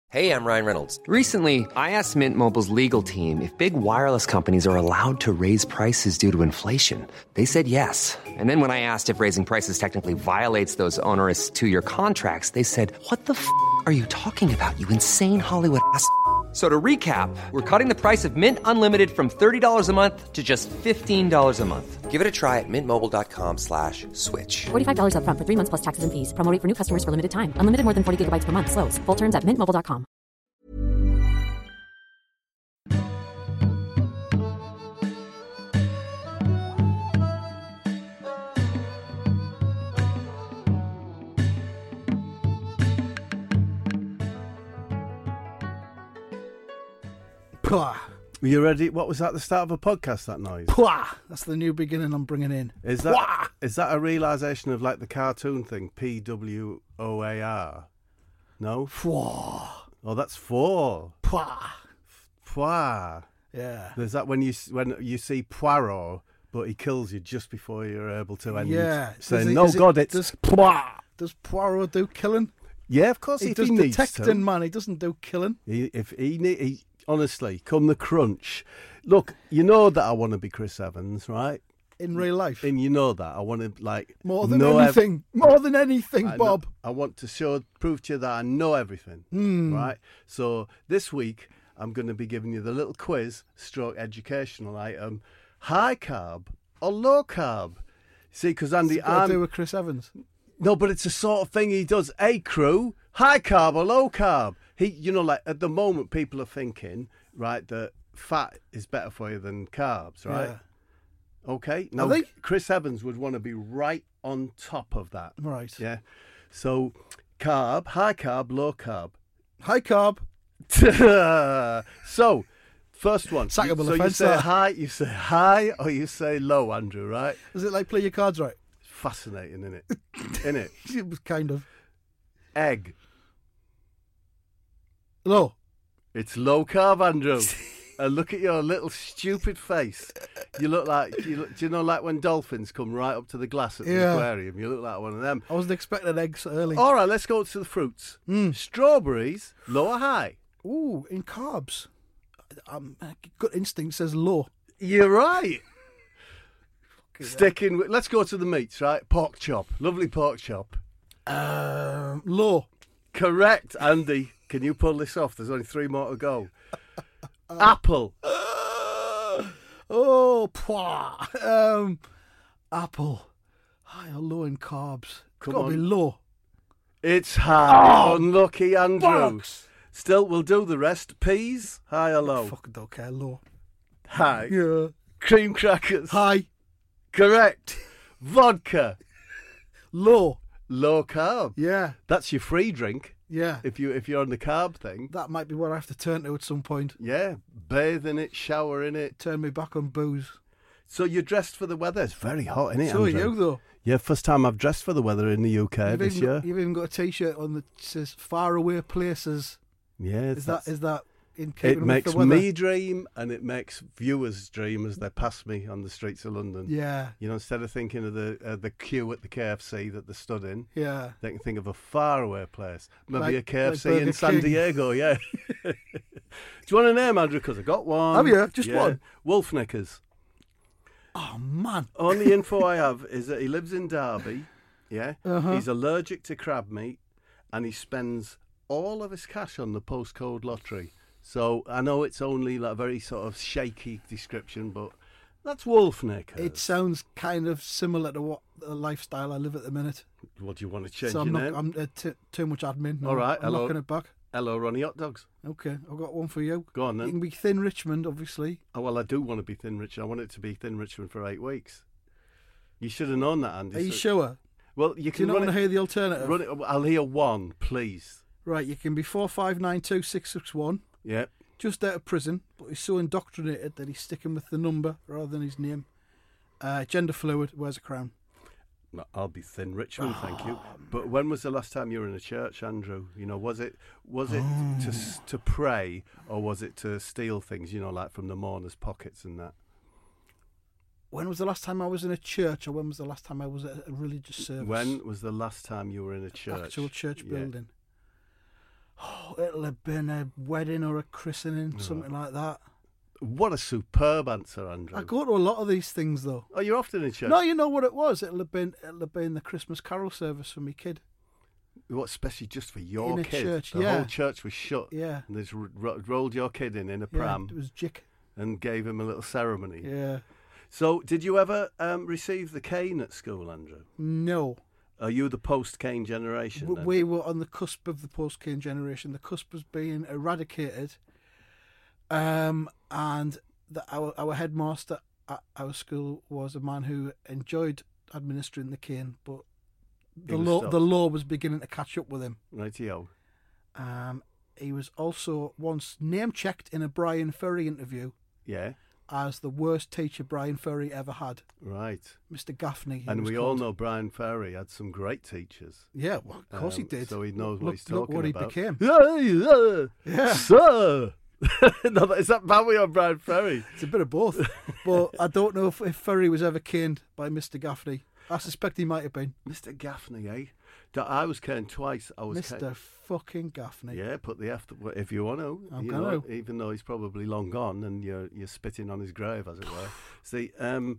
Hey, I'm Ryan Reynolds. Recently, I asked Mint Mobile's legal team if big wireless companies are allowed to raise prices due to inflation. They said yes. And then when I asked if raising prices technically violates those onerous two-year contracts, they said, "What the f*** are you talking about, you insane Hollywood ass?" So to recap, we're cutting the price of Mint Unlimited from $30 a month to just $15 a month. Give it a try at mintmobile.com/switch. $45 up front for 3 months plus taxes and fees. Promo rate for new customers for limited time. Unlimited more than 40 gigabytes per month. Slows full terms at mintmobile.com. Pwah. Were you ready? What was that, the start of a podcast, that noise? Pwah. That's the new beginning I'm bringing in. Is that a realisation of like the cartoon thing, PWOAR? No? Pwah. Oh, that's four. Pwah. Pwah. Yeah. There's that when you see Poirot, but he kills you just before you're able to end. Yeah. Saying, "No, God, it's Pwah." Does Poirot do killing? Yeah, of course. He if does he needs detecting, to. man. He doesn't do killing. He honestly, come the crunch. Look, you know that I want to be Chris Evans, right? In real life. And you know that I want to more than anything. More than anything, Bob. I want to prove to you that I know everything, right? So this week I'm going to be giving you the little quiz, stroke educational item: high carb or low carb? See, because Andy, I do with Chris Evans. No, but it's the sort of thing he does. Hey, crew, high carb or low carb? Like at the moment, people are thinking, right, that fat is better for you than carbs, right? Yeah. Okay. Now, Chris Evans would want to be right on top of that. Right. Yeah. So, high carb, low carb. High carb. So, first one. Sackable so offence. you say high or you say low, Andrew, right? Is it like play your cards right? Fascinating, isn't it? Isn't it? It was kind of. Egg. Low. It's low carb, Andrew. And look at your little stupid face. You look like, do you know, like when dolphins come right up to the glass at the aquarium? You look like one of them. I wasn't expecting eggs early. All right, let's go to the fruits. Strawberries, low or high? Ooh, in carbs. Gut instinct says low. You're right. Let's go to the meats, right? Pork chop. Lovely pork chop. Low. Correct, Andy. Can you pull this off? There's only 3 more to go. Apple. Apple. High or low in carbs? Come Got to on. be low. It's high. Unlucky, Andrew. Bollocks. Still, we'll do the rest. Peas, high or low? Fucking don't care. Low. High. Yeah. Cream crackers. High. Correct. Vodka. Low. Low carb. Yeah. That's your free drink. Yeah. If you're on the carb thing. That might be what I have to turn to at some point. Yeah. Bathe in it, shower in it. Turn me back on booze. So you're dressed for the weather. It's very hot, isn't it, So are Andrew? you, though. Yeah, first time I've dressed for the weather in the UK this year. You've even got a T-shirt on that says "Faraway Places." Yeah. Is that in It keeping makes with the weather? me dream, and it makes viewers dream as they pass me on the streets of London. Yeah. You know, instead of thinking of the queue at the KFC that they stood in, Yeah. they can think of a faraway place. Maybe Like- a KFC like in Burger San King. Diego, yeah. Do you want a name, Andrew? Because I got one. Have you? Just one? Wolf Knickers. Oh man. Only info I have is that he lives in Derby, yeah. Uh-huh. He's allergic to crab meat, and he spends all of his cash on the postcode lottery. So I know it's only like a very sort of shaky description, but that's Wolf Knickers. It sounds kind of similar to what the lifestyle I live at the minute. What do you want to change So your I'm name? not. I'm too much admin. All right, I'm hello. knocking it back. Hello, Ronnie Hot Dogs. Okay, I've got one for you. Go on then. You can be Thin Richmond, obviously. Oh, well, I do want to be Thin Richmond. I want it to be Thin Richmond for 8 weeks. You should have known that, Andy. Are you sure? Well, you Do you can not run want it. to hear the alternative? Run it. I'll hear one, please. Right, you can be 45926661. Yeah. Just out of prison, but he's so indoctrinated that he's sticking with the number rather than his name. Gender fluid, wears a crown. No, I'll be Thin Richmond, thank you. But when was the last time you were in a church, Andrew? You know, was it to pray, or was it to steal things? You know, like from the mourners' pockets and that. When was the last time I was in a church, or when was the last time I was at a religious service? When was the last time you were in a church? Actual church building. Oh, it'll have been a wedding or a christening, something like that. What a superb answer, Andrew. I go to a lot of these things though. Oh, you're often in church? No, you know what it was? It'll have been the Christmas carol service for me kid. What, especially just for your In a kid? church, the yeah. whole church was shut. Yeah. And they just rolled your kid in a pram Yeah, it was Jick. and gave him a little ceremony. Yeah. So, did you ever receive the cane at school, Andrew? No. Are you the post-cane generation? then? We were on the cusp of the post-cane generation. The cusp was being eradicated. And our headmaster at our school was a man who enjoyed administering the cane, but the law was beginning to catch up with him. Rightio. He was also once name-checked in a Brian Ferry interview Yeah. as the worst teacher Brian Ferry ever had. Right. Mr. Gaffney. And we all know Brian Ferry had some great teachers. Yeah, well, of course he did. So he knows what Look- he's talking look what about. he became. Yeah. Sir! No, is that Bowie or Brian Ferry? It's a bit of both. But I don't know if Ferry was ever caned by Mr. Gaffney. I suspect he might have been. Mr. Gaffney, eh? I was caned twice. Mr. fucking Gaffney. Yeah, put the F if you want to. I'm you gonna. know, even though he's probably long gone and you're spitting on his grave, as it were. See,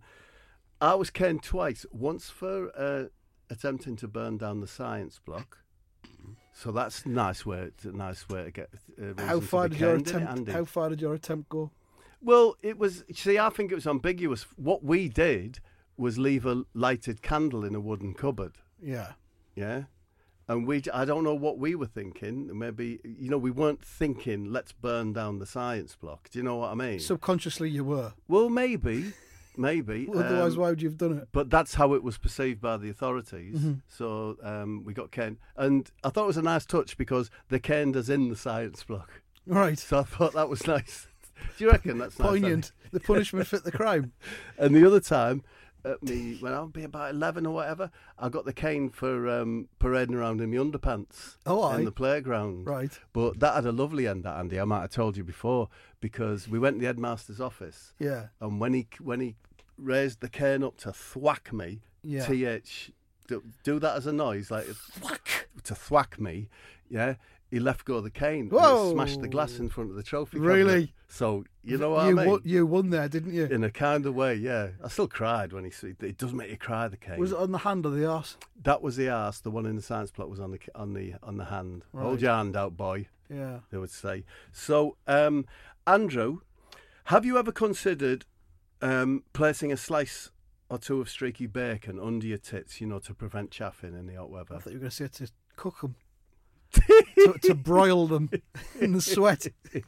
I was caned twice. Once for attempting to burn down the science block. So that's a nice way to get. How far did your attempt go? Well, it was. See, I think it was ambiguous. What we did was leave a lighted candle in a wooden cupboard. Yeah. Yeah. And I don't know what we were thinking. Maybe, we weren't thinking, let's burn down the science block. Do you know what I mean? Subconsciously you were. Well, maybe. Otherwise, why would you have done it? But that's how it was perceived by the authorities. Mm-hmm. So we got caned. And I thought it was a nice touch because they caned us in the science block. Right. So I thought that was nice. Do you reckon that's nice? Poignant. The punishment fit the crime. And the other time, when I'll be about 11 or whatever, I got the cane for parading around in my underpants in the playground. Right. But that had a lovely end, that, Andy. I might have told you before, because we went to the headmaster's office. Yeah. And when he raised the cane up to thwack me, Yeah. do that as a noise, like thwack, to thwack me, yeah, he left go of the cane Whoa. and smashed the glass in front of the trophy Really? cabinet. So, you know what I mean? You won there, didn't you? In a kind of way, yeah. I still cried when it does make you cry, the cane. Was it on the hand or the arse? That was the arse. The one in the science block was on the hand. Right. Hold your hand out, boy. Yeah. They would say. So, Andrew, have you ever considered placing a slice or two of streaky bacon under your tits, to prevent chaffing in the hot I weather? thought you were going to say to cook them. to broil them in the sweat.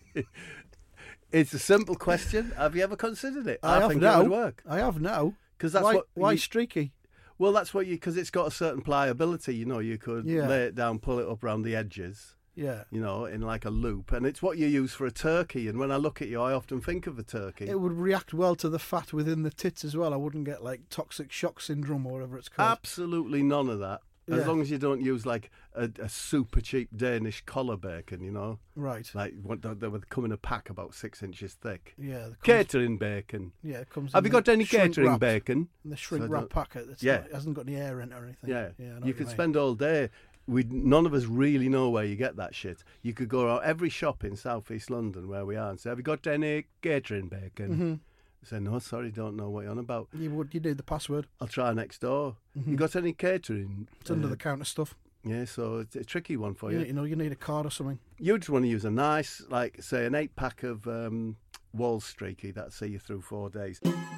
It's a simple question. Have you ever considered it? I have think now. it would work. I have now. Because that's why streaky? Well, that's what because it's got a certain pliability. You could Yeah. lay it down, pull it up around the edges. Yeah. In like a loop, and it's what you use for a turkey. And when I look at you, I often think of a turkey. It would react well to the fat within the tits as well. I wouldn't get like toxic shock syndrome or whatever it's called. Absolutely none of that. As Yeah. long as you don't use like a super cheap Danish collar bacon, Right. like they would come in a pack about 6 inches thick. Yeah. Catering bacon. Yeah, it comes. Have in you got the any shrink catering wrap, bacon? in the shrink So wrap don't- packet. That's Yeah. not, it hasn't got any air in it or anything. Yeah, I know you what could mean. spend all day. None of us really know where you get that shit. You could go around every shop in South East London where we are and say, "Have you got any catering bacon?" Mm-hmm. Say, "No, sorry, don't know what you're on about. You need the password. I'll try next door." You got any catering? It's under the counter stuff. Yeah, so it's a tricky one for You you. need, you need a card or something. You just want to use a nice, like, say, an 8-pack of Wall Streaky that'll see you through 4 days.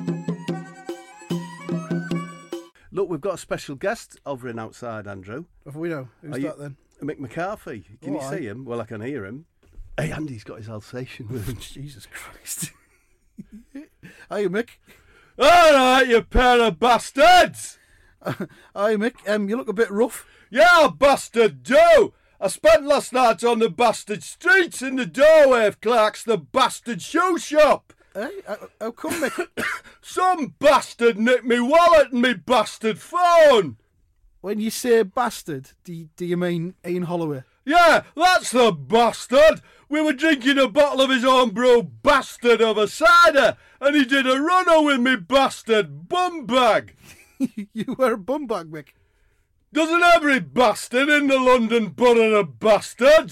Look, we've got a special guest hovering outside, Andrew. If we know. Who's Are you- that then? Mick McCarthy. Can you see him? Well, I can hear him. Hey, Andy's got his Alsatian with him. Jesus Christ. Hiya, Mick. All right, you pair of bastards! Hiya, Mick. You look a bit rough. Yeah, bastard do! I spent last night on the bastard streets in the doorway of Clark's the bastard shoe shop. Hey, how come, Mick? Some bastard nicked me wallet and me bastard phone. When you say bastard, do you mean Ian Holloway? Yeah, that's the bastard. We were drinking a bottle of his own brew bastard of a cider, and he did a runner with me bastard bum bag. You were a bumbag, Mick. Doesn't every bastard in the London borough of bastards?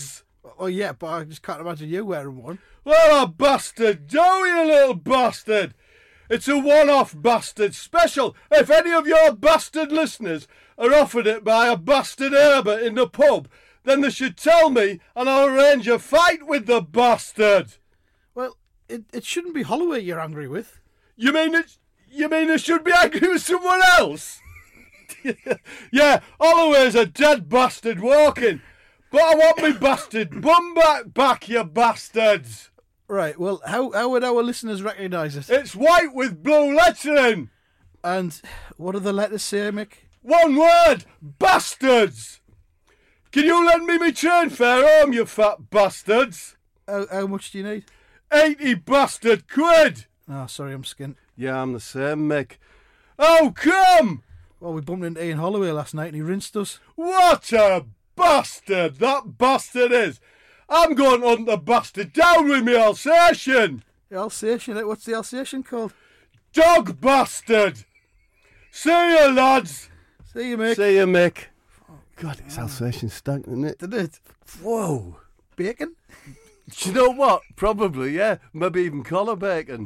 Oh, yeah, but I just can't imagine you wearing one. Well, a bastard, do you little bastard? It's a one-off bastard special. If any of your bastard listeners are offered it by a bastard Herbert in the pub, then they should tell me and I'll arrange a fight with the bastard. Well, it shouldn't be Holloway you're angry with. You mean I should be angry with someone else? Yeah, Holloway's a dead bastard walking. But I want me bastard bum back, you bastards. Right, well, how would our listeners recognise it? It's white with blue lettering. And what do the letters say, Mick? One word, bastards. Can you lend me my train fare home, you fat bastards? How much do you need? 80 bastard quid. Oh, sorry, I'm skint. Yeah, I'm the same, Mick. Oh, come! Well, we bumped into Ian Holloway last night and he rinsed us. What a bastard that bastard is. I'm going to hunt the bastard down with me Alsatian. The Alsatian? What's the Alsatian called? Dog bastard. See you, lads. See you, Mick. See you, Mick. God, it's Alsatian stank, isn't it? Did it? Whoa. Bacon? Do you know what? Probably, yeah. Maybe even collar bacon.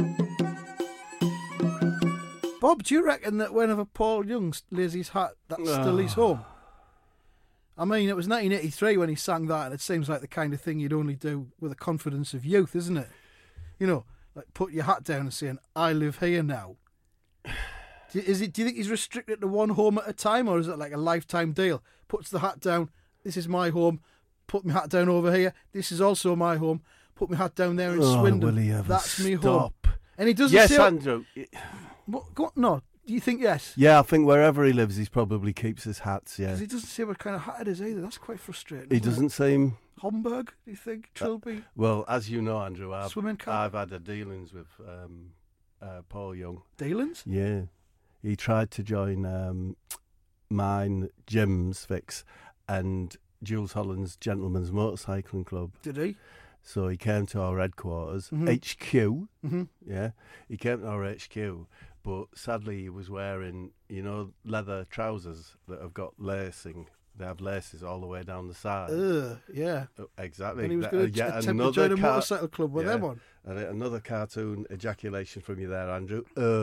Bob, do you reckon that whenever Paul Young lays his hat, that's still his home? I mean, it was 1983 when he sang that, and it seems like the kind of thing you'd only do with the confidence of youth, isn't it? You know, like put your hat down and saying, I live here now. Do you think he's restricted to one home at a time, or is it like a lifetime deal? Puts the hat down, this is my home, put my hat down over here, this is also my home, put my hat down there in Swindon, will he ever that's me stop? home. And he doesn't Yes, say... Andrew. No, do you think yes? Yeah, I think wherever he lives, he probably keeps his hats, yeah. Because he doesn't say what kind of hat it is either. That's quite frustrating. He isn't doesn't seem... it? Homburg, do you think? Trilby? Well, as you know, Andrew, Swimming cap? I've had a dealings with Paul Young. Dealings? Yeah. He tried to join mine, Jim's Fix, and Jules Holland's Gentleman's Motorcycling Club. Did he? So he came to our headquarters, HQ. Yeah, he came to our HQ, but sadly he was wearing, leather trousers that have got lacing. They have laces all the way down the side. Yeah. Exactly. And he was going to attempt to join a motorcycle club with them on. And another cartoon ejaculation from you there, Andrew.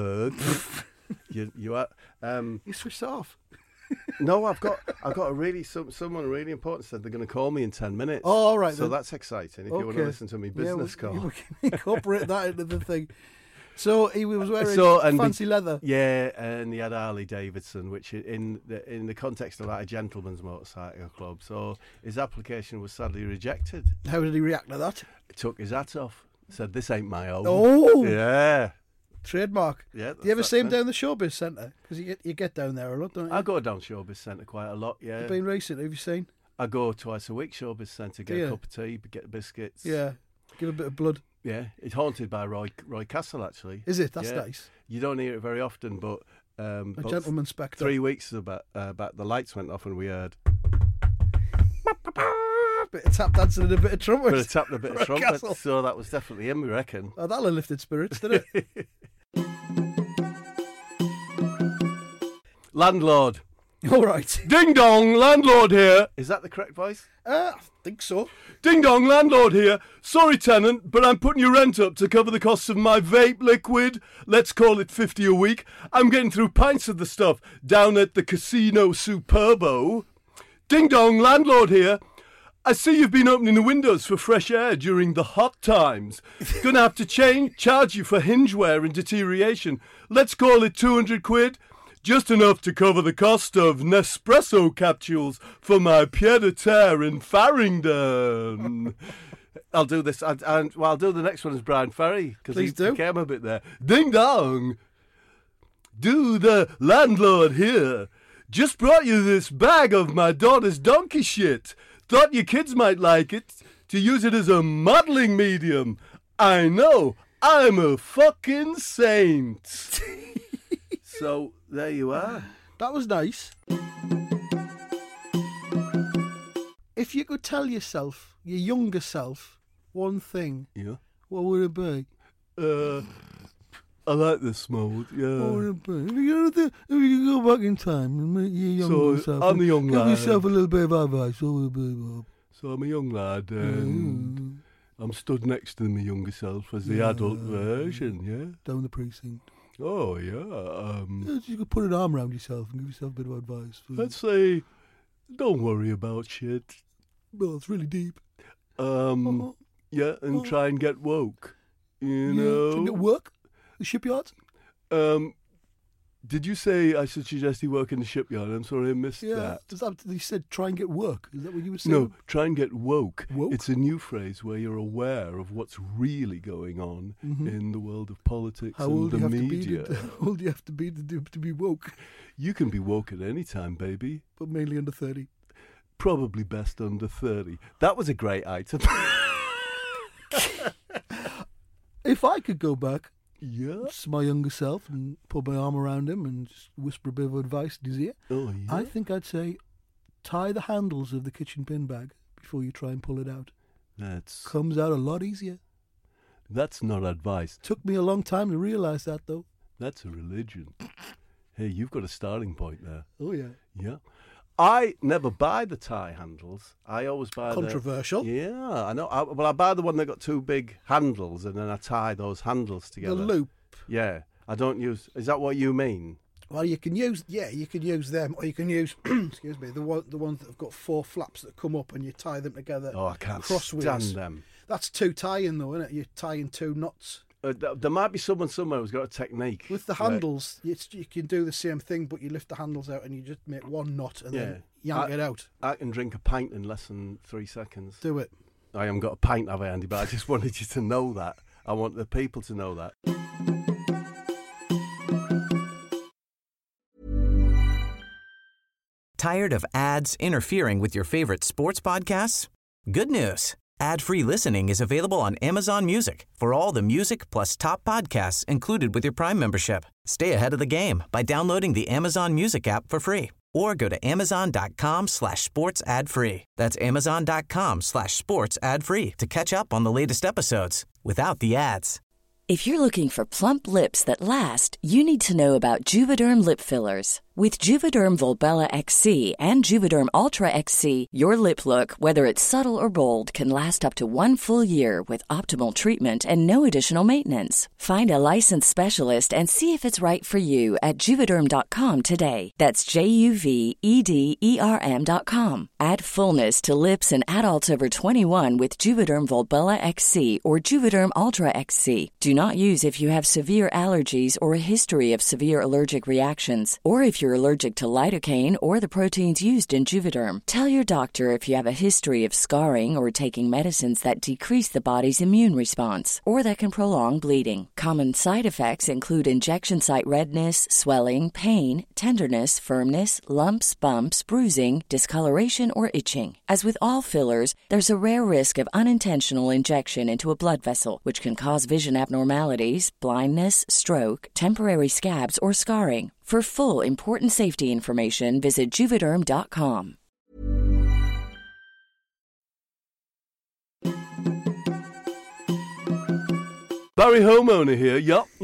You are. You switched it off. No, I've got someone really important said they're going to call me in 10 minutes. Oh, all right. So that's exciting. If you want to listen to me business call, we can incorporate that into the thing. So he was wearing fancy leather. Yeah, and he had Harley Davidson, which in the context of a gentleman's motorcycle club. So his application was sadly rejected. How did he react to that? He took his hat off. Said, "This ain't my own." Oh, yeah. Trademark. Yeah. Do you ever see him down the Showbiz Centre? Because you get down there a lot, don't you? I go down Showbiz Centre quite a lot, yeah. You've been recent, have you seen? I go twice a week, Showbiz Centre, get a cup of tea, get biscuits. Yeah. Give a bit of blood. Yeah. It's haunted by Roy Castle, actually. Is it? That's nice. You don't hear it very often, but... a gentleman's spectre. 3 weeks back, the lights went off and we heard... Bit of tap dancing and a bit of trumpet. Bit of tap and a bit of trumpet, so that was definitely him, we reckon. Oh, that'll have lifted spirits, didn't it? Landlord. All right. Ding dong, landlord here. Is that the correct voice? I think so. Ding dong, landlord here. Sorry, tenant, but I'm putting your rent up to cover the costs of my vape liquid. Let's call it 50 a week. I'm getting through pints of the stuff down at the Casino Superbo. Ding dong, landlord here. I see you've been opening the windows for fresh air during the hot times. Gonna have to charge you for hinge wear and deterioration. Let's call it 200 quid. Just enough to cover the cost of Nespresso capsules for my pied-à-terre in Farringdon. I'll do this. I'll do the next one as Brian Ferry, because he came a bit there. Ding dong. Do the landlord here. Just brought you this bag of my daughter's donkey shit. Thought your kids might like it, to use it as a modelling medium. I know, I'm a fucking saint. So, there you are. That was nice. If you could tell yourself, your younger self, one thing, what would it be? I like this mode, yeah. What would it be? If you could go back in time and make your younger self... I'm the young lad. Give yourself a little bit of advice, what would it be, Bob? So I'm a young lad, and I'm stood next to my younger self as the adult version, yeah? Down the precinct. Oh, yeah. You could put an arm around yourself and give yourself a bit of advice. Let's say, don't worry about shit. Well, it's really deep. Yeah, and try and get woke, you know? Try and get work? The shipyards? Did you say I should suggest you work in the shipyard? I'm sorry, I missed that. You said try and get work. Is that what you were saying? No, try and get woke. Woke? It's a new phrase where you're aware of what's really going on in the world of politics and the media. How old do you have to be to be woke? You can be woke at any time, baby. But mainly under 30. Probably best under 30. That was a great item. If I could go back, yeah, to my younger self and put my arm around him and just whisper a bit of advice in his ear, I think I'd say tie the handles of the kitchen bin bag before you try and pull it out. Comes out a lot easier. That's not advice. Took me a long time to realise that, though. That's a religion. Hey, you've got a starting point there. Oh, yeah. Yeah. I never buy the tie handles. I always buy Controversial. Yeah, I know. I buy the one that got two big handles, and then I tie those handles together. The loop. Yeah, I don't use. Is that what you mean? Well, you can use them, or you can use excuse me, the ones that have got four flaps that come up and you tie them together. Oh, I can't crossways. stand them. That's two tying though, isn't it? You're tying two knots. There might be someone somewhere who's got a technique. With the handles, you can do the same thing, but you lift the handles out and you just make one knot and then yank it out. I can drink a pint in less than 3 seconds. Do it. I haven't got a pint, have I, Andy? But I just wanted you to know that. I want the people to know that. Tired of ads interfering with your favorite sports podcasts? Good news. Ad-free listening is available on Amazon Music for all the music plus top podcasts included with your Prime membership. Stay ahead of the game by downloading the Amazon Music app for free or go to amazon.com/sports ad free. That's amazon.com/sports ad free to catch up on the latest episodes without the ads. If you're looking for plump lips that last, you need to know about Juvederm lip fillers. With Juvederm Volbella XC and Juvederm Ultra XC, your lip look, whether it's subtle or bold, can last up to 1 full year with optimal treatment and no additional maintenance. Find a licensed specialist and see if it's right for you at Juvederm.com today. That's JUVEDERM.com. Add fullness to lips in adults over 21 with Juvederm Volbella XC or Juvederm Ultra XC. Do not use if you have severe allergies or a history of severe allergic reactions, or if you're allergic to lidocaine or the proteins used in Juvederm. Tell your doctor if you have a history of scarring or taking medicines that decrease the body's immune response or that can prolong bleeding. Common side effects include injection site redness, swelling, pain, tenderness, firmness, lumps, bumps, bruising, discoloration, or itching. As with all fillers, there's a rare risk of unintentional injection into a blood vessel, which can cause vision abnormalities, blindness, stroke, temporary scabs, or scarring. For full important safety information, visit Juvederm.com. Barry Homeowner here.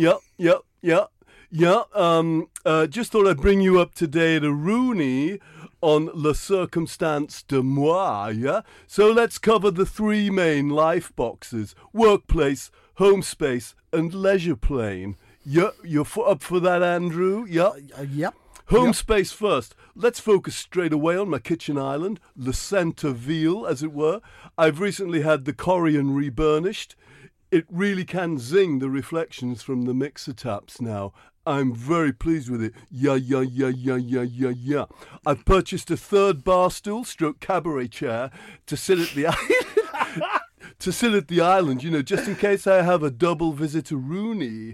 Just thought I'd bring you up to date, Rooney, on Le Circonstance de Moi, yeah? So let's cover the 3 main life boxes: workplace, home space, and leisure plane. Yeah, you're up for that, Andrew? Yeah? Yep. Home space first. Let's focus straight away on my kitchen island, Le Centerville, as it were. I've recently had the Corian reburnished. It really can zing the reflections from the mixer taps now. I'm very pleased with it. Yeah. I've purchased a 3rd bar stool / cabaret chair to sit at the island, you know, just in case I have a double visitor Rooney.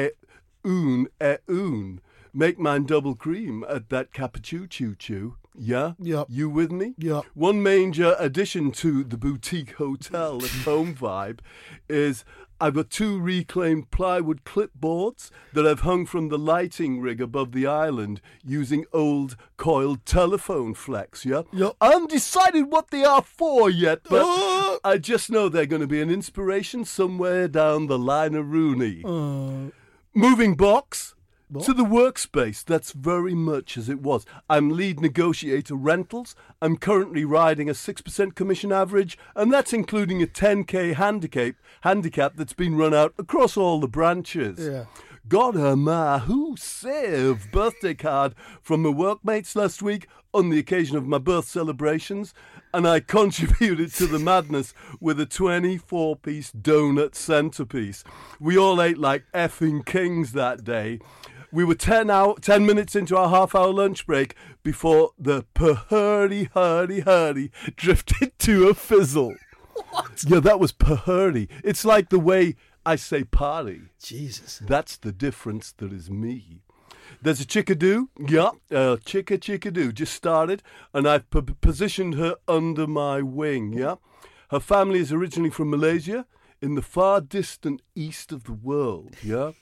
Make mine double cream at that cappuccino. Yeah? Yep. You with me? Yep. One major addition to the boutique hotel at home vibe is I've got 2 reclaimed plywood clipboards that I've hung from the lighting rig above the island using old coiled telephone flex, yeah? Yep. I haven't decided what they are for yet, but I just know they're going to be an inspiration somewhere down the line of Rooney. Moving box. To the workspace, that's very much as it was. I'm lead negotiator rentals. I'm currently riding a 6% commission average, and that's including a 10k handicap that's been run out across all the branches. Yeah. Got a massive birthday card from my workmates last week on the occasion of my birth celebrations, and I contributed to the madness with a 24-piece donut centerpiece. We all ate like effing kings that day. We were 10 minutes into our half-hour lunch break before the hurdy drifted to a fizzle. What? Yeah, that was hurdy. It's like the way I say party. Jesus. That's the difference that is me. There's a chickadee, chickadee just started, and I've positioned her under my wing, yeah? Her family is originally from Malaysia, in the far distant east of the world, yeah?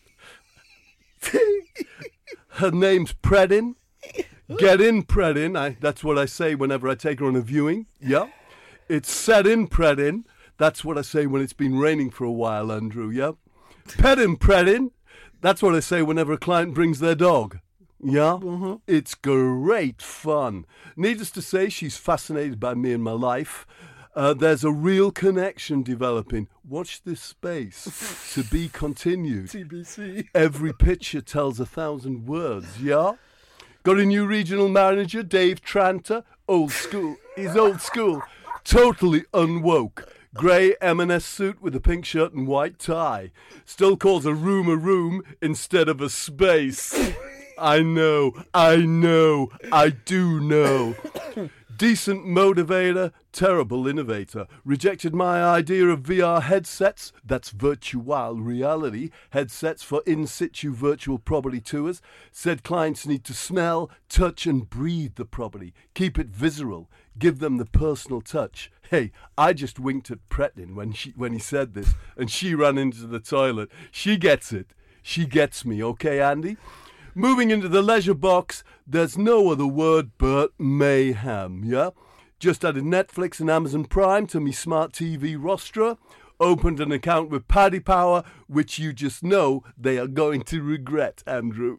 Her name's Predin. Get in, Predin. That's what I say whenever I take her on a viewing, yeah? It's set in, Predin. That's what I say when it's been raining for a while, Andrew, yeah? Predin. That's what I say whenever a client brings their dog. Yeah? Mm-hmm. It's great fun. Needless to say, she's fascinated by me and my life. There's a real connection developing. Watch this space. To be continued. TBC. Every picture tells 1,000 words, yeah? Got a new regional manager, Dave Tranter. Old school. He's old school. Totally unwoke. Grey M&S suit with a pink shirt and white tie. Still calls a room instead of a space. I know, I do know. Decent motivator, terrible innovator. Rejected my idea of VR headsets, that's virtual reality, headsets for in-situ virtual property tours. Said clients need to smell, touch and breathe the property. Keep it visceral, give them the personal touch. Hey, I just winked at Pretin when he said this, and she ran into the toilet. She gets it. She gets me, okay, Andy? Moving into the leisure box, there's no other word but mayhem, yeah? Just added Netflix and Amazon Prime to me smart TV rostra. Opened an account with Paddy Power, which you just know they are going to regret, Andrew.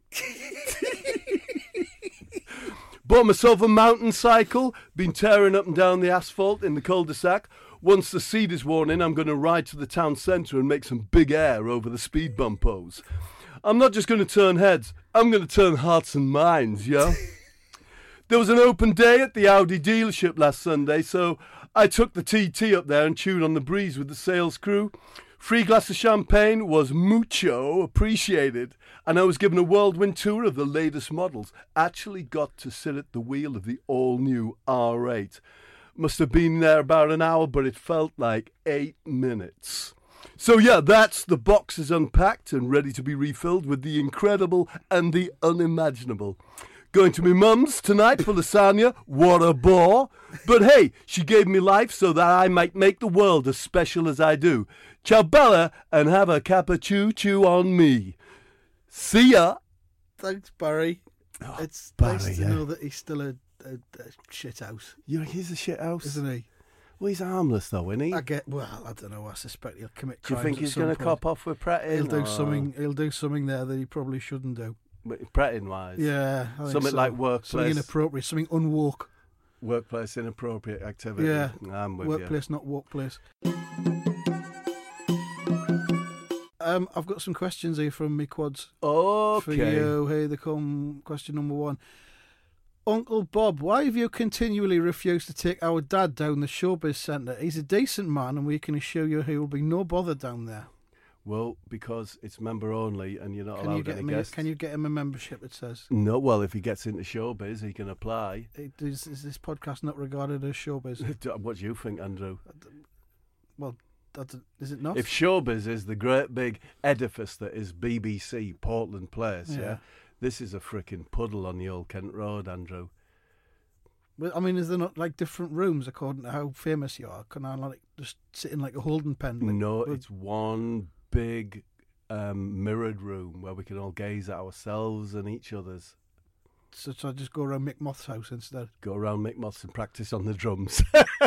Bought myself a mountain cycle, been tearing up and down the asphalt in the cul-de-sac. Once the seed is worn in, I'm going to ride to the town centre and make some big air over the speed bumpos. I'm not just going to turn heads, I'm going to turn hearts and minds, yeah? There was an open day at the Audi dealership last Sunday, so I took the TT up there and chewed on the breeze with the sales crew. Free glass of champagne was mucho appreciated, and I was given a whirlwind tour of the latest models. Actually got to sit at the wheel of the all-new R8. Must have been there about an hour, but it felt like 8 minutes. So yeah, that's the boxes unpacked and ready to be refilled with the incredible and the unimaginable. Going to my mum's tonight for lasagna. What a bore. But hey, she gave me life so that I might make the world as special as I do. Ciao Bella, and have a cappuccino on me. See ya. Thanks, Barry. Oh, it's Barry, nice to yeah. know that he's still a shit house, He's a shit house. isn't he? Well, he's harmless though, isn't he? I don't know. I suspect he'll commit Do you crimes. think he's going to cop off with Pretin? He'll do something. He'll do something there that he probably shouldn't do. Pretin-wise? Yeah, I think Something so. like workplace. Something inappropriate. Something unwoke. Workplace inappropriate activity. Yeah, I'm with workplace, not workplace. I've got some questions here from me quads. Okay. For you. Here they come. Question number 1. Uncle Bob, why have you continually refused to take our dad down the showbiz centre? He's a decent man, and we can assure you he will be no bother down there. Well, because it's member only, and you're not allowed any guests. Can you get him a membership? It says. No. Well, if he gets into showbiz, he can apply. Is this podcast not regarded as showbiz? What do you think, Andrew? Well, is it not? If showbiz is the great big edifice that is BBC Portland Place, yeah, this is a frickin' puddle on the old Kent Road, Andrew. Well, I mean, is there not like different rooms according to how famous you are? Can I like just sit in like a holding pen? Like, no, it's one big mirrored room where we can all gaze at ourselves and each other's. So I just go around Mick Moth's house instead? Go around Mick Moth's and practice on the drums.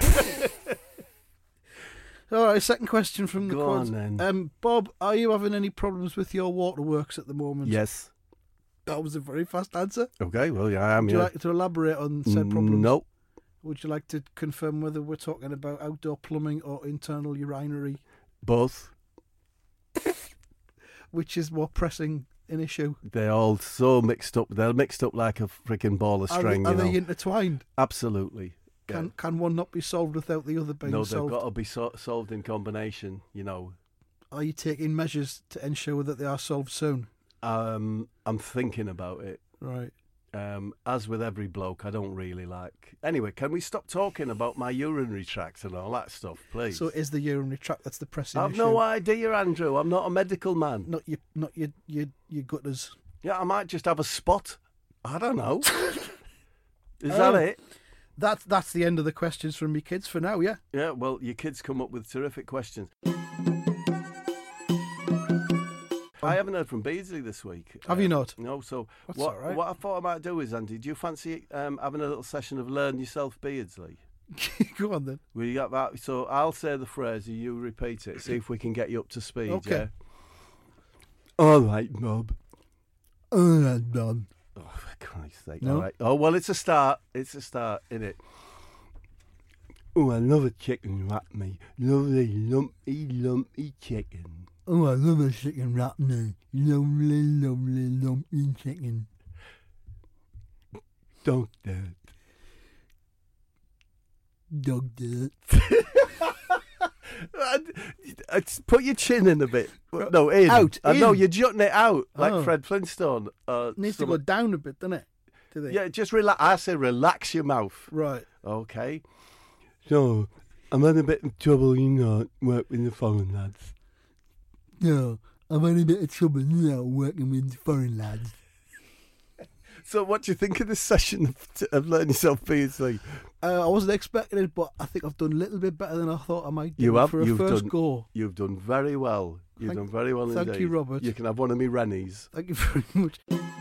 All right, second question from the Go quads. on, then. Bob, are you having any problems with your waterworks at the moment? Yes. That was a very fast answer. Okay, well, yeah, I am. Would you Yeah. like to elaborate on said problems? No. Would you like to confirm whether we're talking about outdoor plumbing or internal urinary? Both. Which is more pressing an issue? They're all so mixed up. They're mixed up like a freaking ball of string. Are you know? they intertwined? Absolutely. Yeah. Can one not be solved without the other being No, solved? they've got to be solved in combination. You know. Are you taking measures to ensure that they are solved soon? I'm thinking about it. Right. As with every bloke, I don't really like. Anyway, can we stop talking about my urinary tract and all that stuff, please? So it is the urinary tract that's the pressing I've issue? no idea, Andrew. I'm not a medical man. Not your gutters. Yeah, I might just have a spot. I don't know. Is that it? That's the end of the questions from me kids for now. Yeah. Yeah. Well, your kids come up with terrific questions. I haven't heard from Beardsley this week. Have you not? No. So That's what? all right. What I thought I might do is, Andy, do you fancy having a little session of Learn Yourself Beardsley? Go on then. Will you get that? So I'll say the phrase and you repeat it. See if we can get you up to speed. Okay. Yeah? All right, Bob. All right, Bob. Oh, for Christ's sake. No? All right. Oh, well, it's a start. It's a start, innit? Oh, I love a chicken wrap me. Lovely, lumpy chicken. Oh, I love a chicken wrap me. Lovely, lumpy chicken. Dog dirt. Dog dirt. Put your chin in a bit. No, in. Out, I know, in. you're jutting it out like Oh. Fred Flintstone. Needs to go down a bit, doesn't it? Do they? Yeah, just relax. I say relax your mouth. Right. Okay. So, I'm having a bit of trouble, work with the foreign lads. No, I'm having a bit of trouble now working with foreign lads. So, what do you think of this session of Learn Yourself Beardsley? I wasn't expecting it, but I think I've done a little bit better than I thought I might do You have. for a You've first done, go. You've done very well. You've done very well indeed. Thank you, Robert. You can have one of me Rennies. Thank you very much.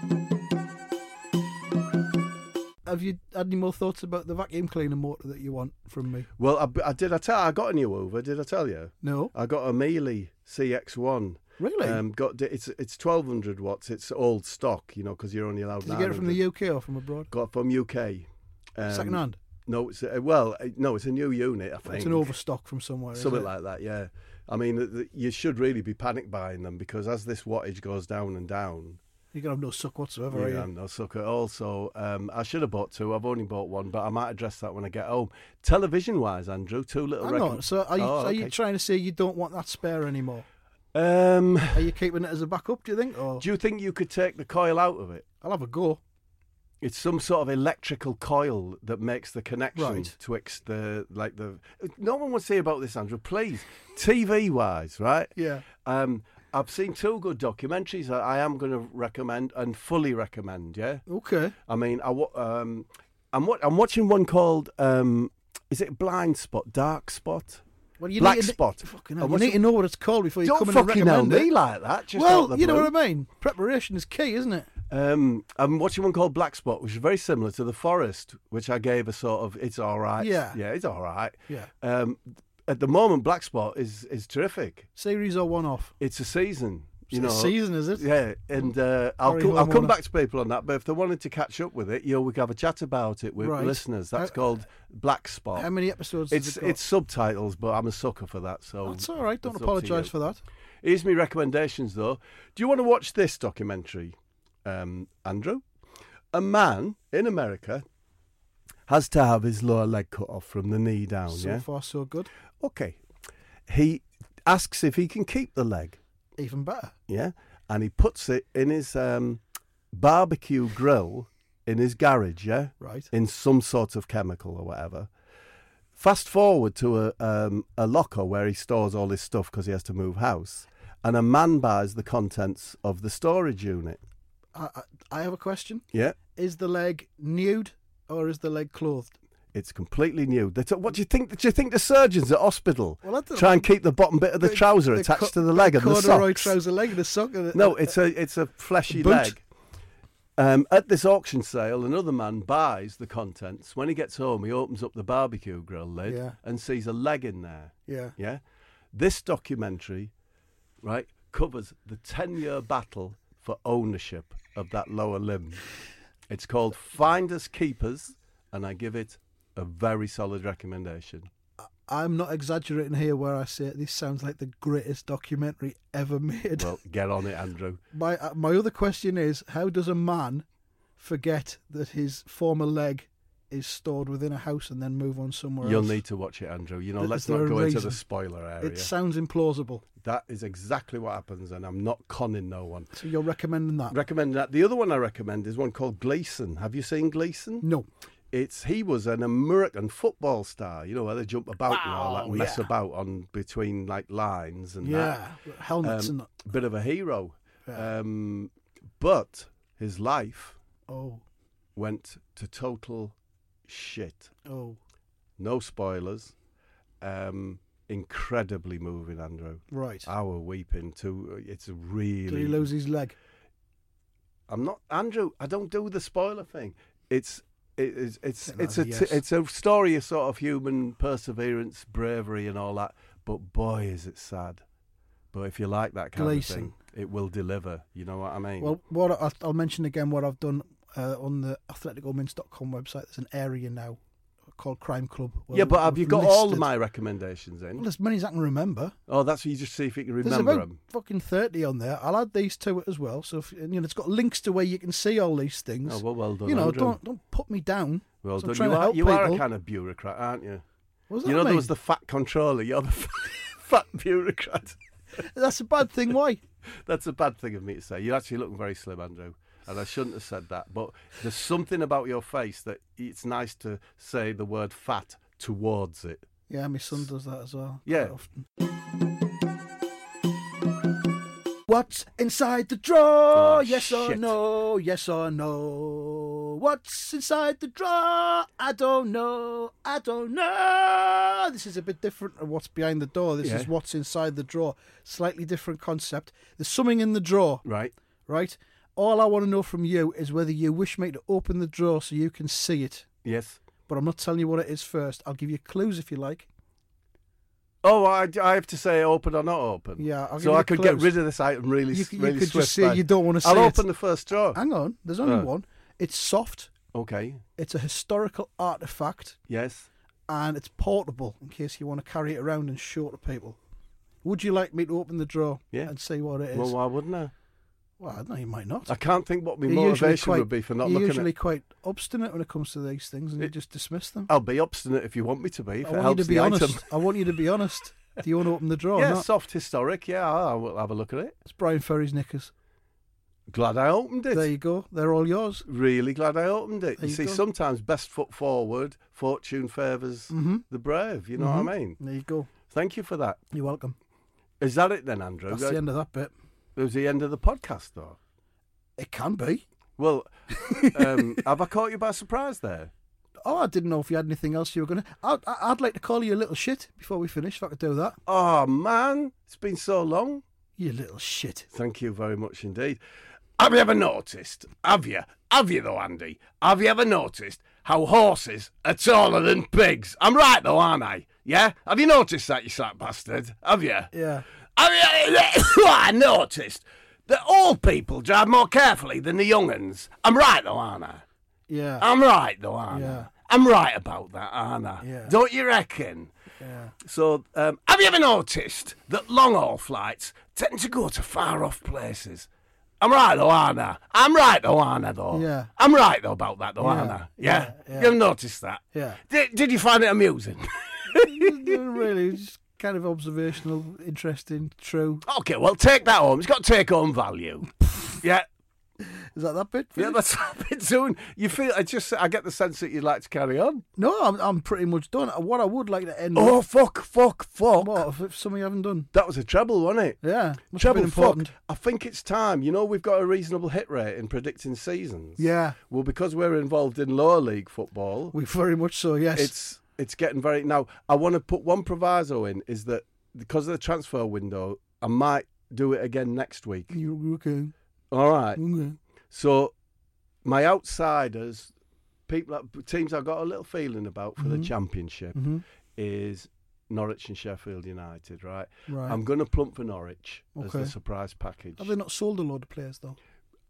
Have you had any more thoughts about the vacuum cleaner motor that you want from me? Well, I got a new Hoover. Did I tell you? No. I got a Miele CX1. Really? It's 1200 watts. It's old stock, because you're only allowed. Did you get it from the UK or from abroad? Got it from UK. Second hand? No, it's it's a new unit. I think It's an overstock from somewhere. something is it? like that. Yeah, I mean, you should really be panic buying them because as this wattage goes down and down, You're going to have no suck whatsoever, are you? no suck at all. So I should have bought two. I've only bought one, but I might address that when I get home. Television-wise, Andrew, two little. Hang on. So are you okay. trying to say you don't want that spare anymore? Do Are you keeping it as a backup, do you think? Or you think you could take the coil out of it? I'll have a go. It's some sort of electrical coil that makes the connection Right. twixt the. No one would say about this, Andrew. Please, TV-wise, right? Yeah. I've seen two good documentaries that I am going to recommend and fully recommend. Yeah. Okay. I mean, I'm watching one called is it Blind Spot, Dark Spot, Well, you Black need to, Spot? Fucking hell, you need to know what it's called before you Don't come in and fucking know recommend me it. like that. Just out Well, the you know blue. what I mean. Preparation is key, isn't it? I'm watching one called Black Spot, which is very similar to The Forest, which I gave a sort of it's all right. Yeah. Yeah, it's all right. Yeah. At the moment, Black Spot is terrific. Series or one-off? It's a season. It's a season, is it? Yeah, and I'll come back to people on that. But if they wanted to catch up with it, we can have a chat about it with Right. listeners. That's called Black Spot. How many episodes has it got? It's subtitles, but I'm a sucker for that. So That's all right. Don't it's up to apologise you. for that. Here's my recommendations, though. Do you want to watch this documentary, Andrew? A man in America has to have his lower leg cut off from the knee down. So far, so good. Okay. He asks if he can keep the leg. Even better. Yeah, and he puts it in his barbecue grill in his garage. Yeah, Right. in some sort of chemical or whatever. Fast forward to a locker where he stores all his stuff because he has to move house, and a man buys the contents of the storage unit. I have a question. Yeah, Is the leg nude or is the leg clothed? it's completely new. What do you think? Do you think the surgeons at hospital Well, I don't try know. and keep the bottom bit of the trouser attached to the leg and the corduroy socks? trouser leg and the sock. No, it's a fleshy boot. leg. At this auction sale, another man buys the contents. When he gets home, he opens up the barbecue grill lid Yeah. and sees a leg in there. Yeah. Yeah. This documentary, right, covers the 10-year battle for ownership of that lower limb. It's called Finders Keepers, and I give it a very solid recommendation. I'm not exaggerating here where I say this sounds like the greatest documentary ever made. Well, get on it, Andrew. My other question is, how does a man forget that his former leg is stored within a house and then move on somewhere You'll else? need to watch it, Andrew. You know, Is let's there not a go into reason? the spoiler area. It sounds implausible. That is exactly what happens, and I'm not conning no one. So you're recommending that? Recommend that. The other one I recommend is one called Gleason. Have you seen Gleason? No. He was an American football star, you know, where they jump about and all that, mess about on between like lines and helmets and that. bit of a hero. Yeah. But his life Oh, went to total shit. oh, No spoilers. Incredibly moving, Andrew. right. Our weeping too. It's really. Did he lose his leg? I'm not Andrew. I don't do the spoiler thing. It's That's a yes. it's a story of sort of human perseverance, bravery, and all that. But boy, is it sad. But if you like that kind Gleason. of thing, it will deliver. You know what I mean? Well, I'll mention again what I've done on the athleticalmints.com website. There's an area now called Crime Club. yeah, but have we've you got all of listed- my recommendations in? Well, as many as I can remember. Oh, that's what you just see if you can There's remember about them. fucking 30 on there. I'll add these to it as well. So it's got links to where you can see all these things. Oh, well done, You know, Andrew. don't put me down. Well So I'm done. trying to help You are a people. kind of bureaucrat, aren't you? What does that You know, there mean? was the fat controller. You're the fat bureaucrat. That's a bad thing. Why? That's a bad thing of me to say. You're actually looking very slim, Andrew. And I shouldn't have said that. But there's something about your face that it's nice to say the word fat towards it. Yeah, my son does that as well. Yeah. quite often. What's inside the drawer? Oh, yes or shit. no? Yes or no? What's inside the drawer? I don't know. I don't know. This is a bit different than what's behind the door. This Yeah. is what's inside the drawer. Slightly different concept. There's something in the drawer, Right? right? All I want to know from you is whether you wish me to open the drawer so you can see it. Yes. But I'm not telling you what it is first. I'll give you clues if you like. Oh, I have to say open or not open? Yeah, I'll give So you I could get clues. rid of this item really, You really could swift. just say then. you don't want to see I'll it. open the first drawer. Hang on, there's only one. It's soft. Okay. It's a historical artefact, Yes. and it's portable in case you want to carry it around and show it to people. Would you like me to open the drawer Yeah. and see what it is? Well, why wouldn't I? Well, I don't know, you might not. I can't think what my You're usually motivation quite- would be for not You're looking usually at. quite obstinate when it comes to these things, and you just dismiss them. I'll be obstinate if you want me to be. If I it want you helps to be the honest. item. I want you to be honest. Do you want to open the drawer? or Yeah, not? soft historic. Yeah, I will have a look at it. It's Brian Ferry's knickers. Glad I opened it. There you go. They're all yours. Really glad I opened it. There You you see, go. sometimes best foot forward, fortune favours the brave. You know what I mean? There you go. Thank you for that. You're welcome. Is that it then, Andrew? That's the end of that bit. It was the end of the podcast, though. It can be. Well, have I caught you by surprise there? Oh, I didn't know if you had anything else you were going to... I'd like to call you a little shit before we finish, if I could do that. Oh, man. It's been so long. You little shit. Thank you very much indeed. Have you ever noticed, have you though, Andy? Have you ever noticed how horses are taller than pigs? I'm right though, aren't I? Yeah? Have you noticed that, you slap bastard? Have you? Yeah. I noticed that old people drive more carefully than the young uns. I'm right though, aren't I? Yeah. I'm right though, aren't Yeah. I? I'm right about that, aren't I? Yeah. Don't you reckon? Yeah. So, have you ever noticed that long-haul flights tend to go to far-off places? I'm right though, aren't I? I'm right though, aren't I, though? Yeah. I'm right though about that, though, aren't Yeah. I? Yeah? Yeah. You've noticed that? Yeah. Did you find it amusing? Really, just kind of observational, interesting, true. Okay, well, take that home. It's got take-home value. Yeah. Is that bit? Yeah, that's a bit soon. You feel, I get the sense that you'd like to carry on. No, I'm pretty much done. What I would like to end Oh, with... fuck. What, if something you haven't done? That was a treble, wasn't it? Yeah. Must have Treble, been important. fuck. I think it's time. You know, we've got a reasonable hit rate in predicting seasons. Yeah. Well, because we're involved in lower league football, We very much so, yes. it's getting very... Now, I want to put one proviso in, is that because of the transfer window, I might do it again next week. You okay? All right. Okay. So, my outsiders, teams I've got a little feeling about for the Championship is Norwich and Sheffield United, right? Right. I'm going to plump for Norwich as Okay. the surprise package. Have they not sold a load of players, though?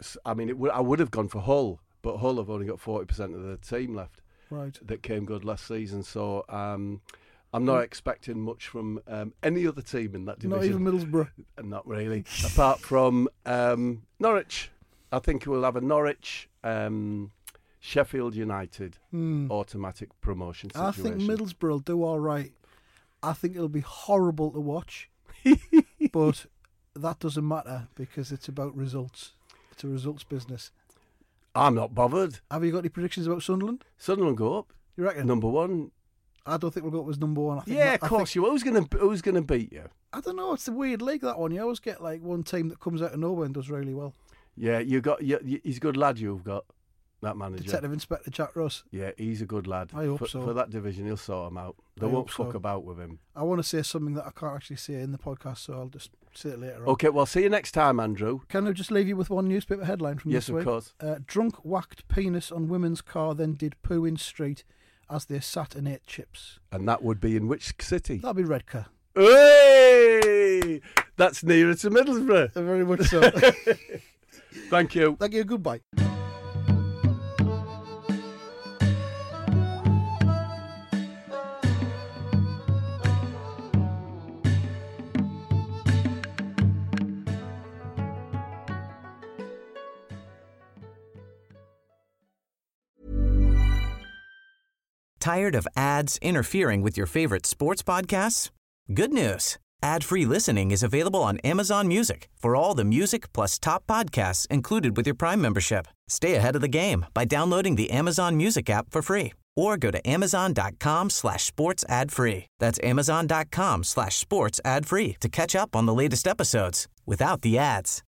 I mean, I would have gone for Hull, but Hull have only got 40% of the team left. Right. That came good last season. So I'm not expecting much from any other team in that division. Not even Middlesbrough. Not really. Apart from Norwich. I think we'll have a Norwich, Sheffield United automatic promotion situation. I think Middlesbrough will do all right. I think it'll be horrible to watch, but that doesn't matter because it's about results. It's a results business. I'm not bothered. Have you got any predictions about Sunderland? Sunderland go up. You reckon? Number one. I don't think we'll go up as number one. Of course you will. Who's going to beat you? I don't know. It's a weird league, that one. You always get like one team that comes out of nowhere and does really well. Yeah, he's a good lad you've got, that manager. Detective Inspector Jack Ross. Yeah, he's a good lad. I hope so. For that division, he'll sort him out. They won't fuck about with him. I want to say something that I can't actually say in the podcast, so I'll just say it later on. Okay, well, see you next time, Andrew. Can I just leave you with one newspaper headline from this week? Yes, of course. Drunk whacked penis on women's car, then did poo in street as they sat and ate chips. And that would be in which city? That'll be Redcar. Hey! That's nearer to Middlesbrough. Very much so. Thank you. Thank you. Goodbye. Tired of ads interfering with your favorite sports podcasts? Good news. Ad-free listening is available on Amazon Music for all the music plus top podcasts included with your Prime membership. Stay ahead of the game by downloading the Amazon Music app for free or go to amazon.com/sports ad free. That's amazon.com/sports ad free to catch up on the latest episodes without the ads.